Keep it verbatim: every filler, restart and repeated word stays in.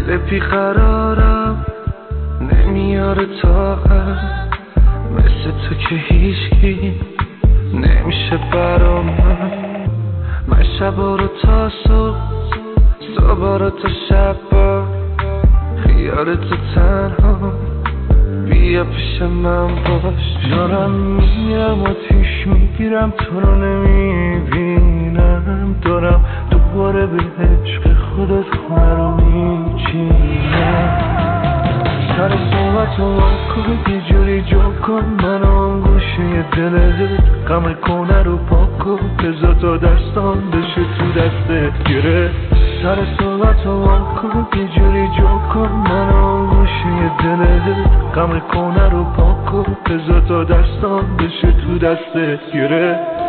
بی قرارم نمیاره طاقت مثل تو که هیچکی نمیشه برام. من من شبا رو تا صبح صبح رو تا شب با خیال تو تنها بیا پیش من باش. دارم میرم آتیش میگیرم تو رو نمیبینم، دارم دوباره به عشق خودت خونه رو میچینم. سر صحبت رو واکن یه جوری جو کن منو گوشه دلت، غم کنه رو پاک کن بذار تا دستان بشه تو دستت گره. سر صحبت رو واکن یه جوری جو کن منو گوشه دلت، غم کنه رو پاک کن بذار تا دستان بشه تو دستت گره.